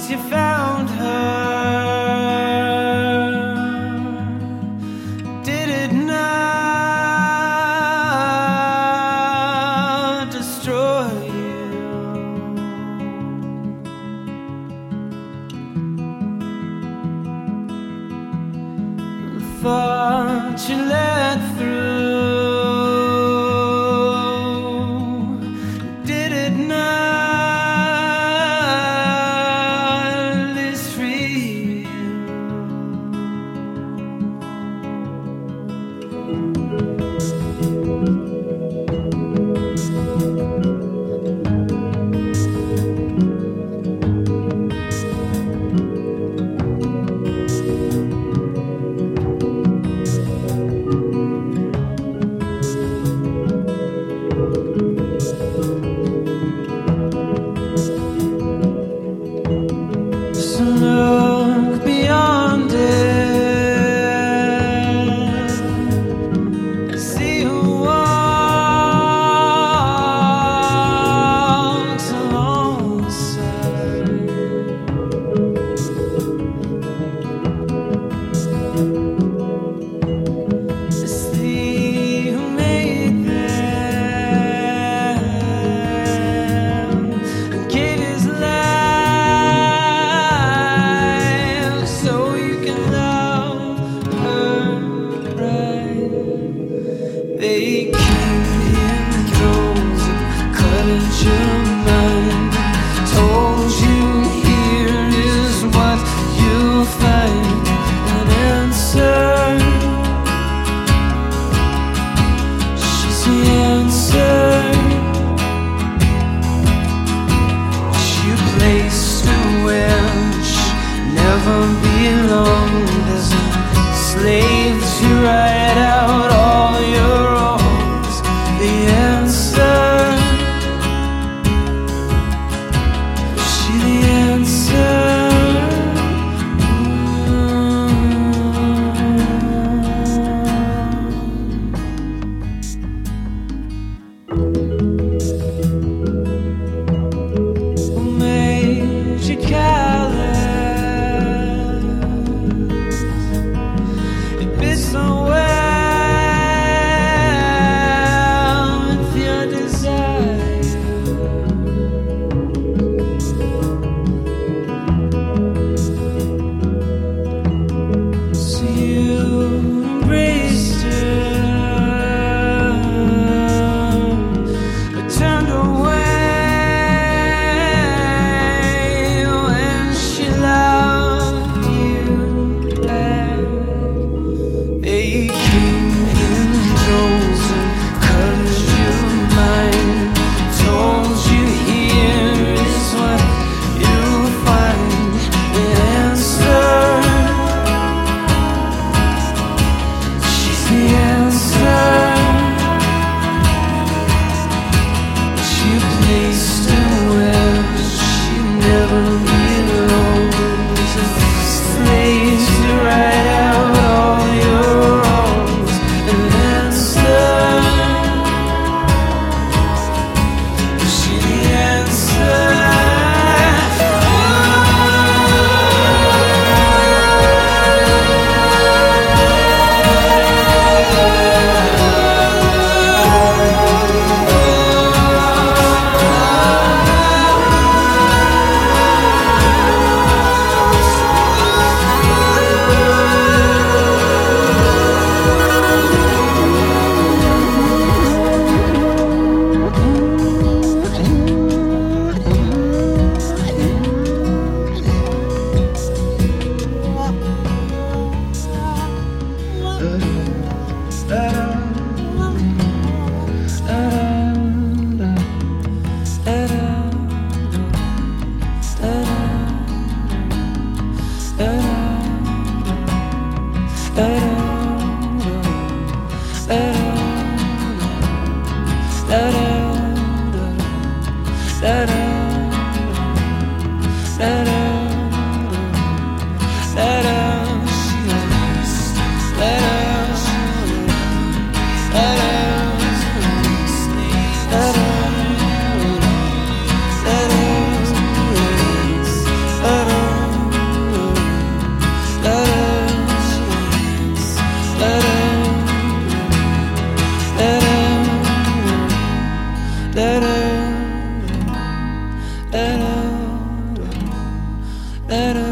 you found her, did it not destroy you? The thought you let through, did it not look beyond it. I see who walks alongside. It's thee who made them and gave his life. They came in droves and cut at your mind, told you here is what you'll find, an answer. She's the answer. She placed her where she never belonged, as a slave to ride out all your wrongs. The answer, she the answer. Who made you callous? It bit so well with your desire. So you embraced her, but turned away when she loved you back. They came in droves and colored your mind, told you here is what you'll find, the answer. She's the answer. She placed her where she never belonged, slaves to ride out all your wrongs, an answer. She the answer. Let us da da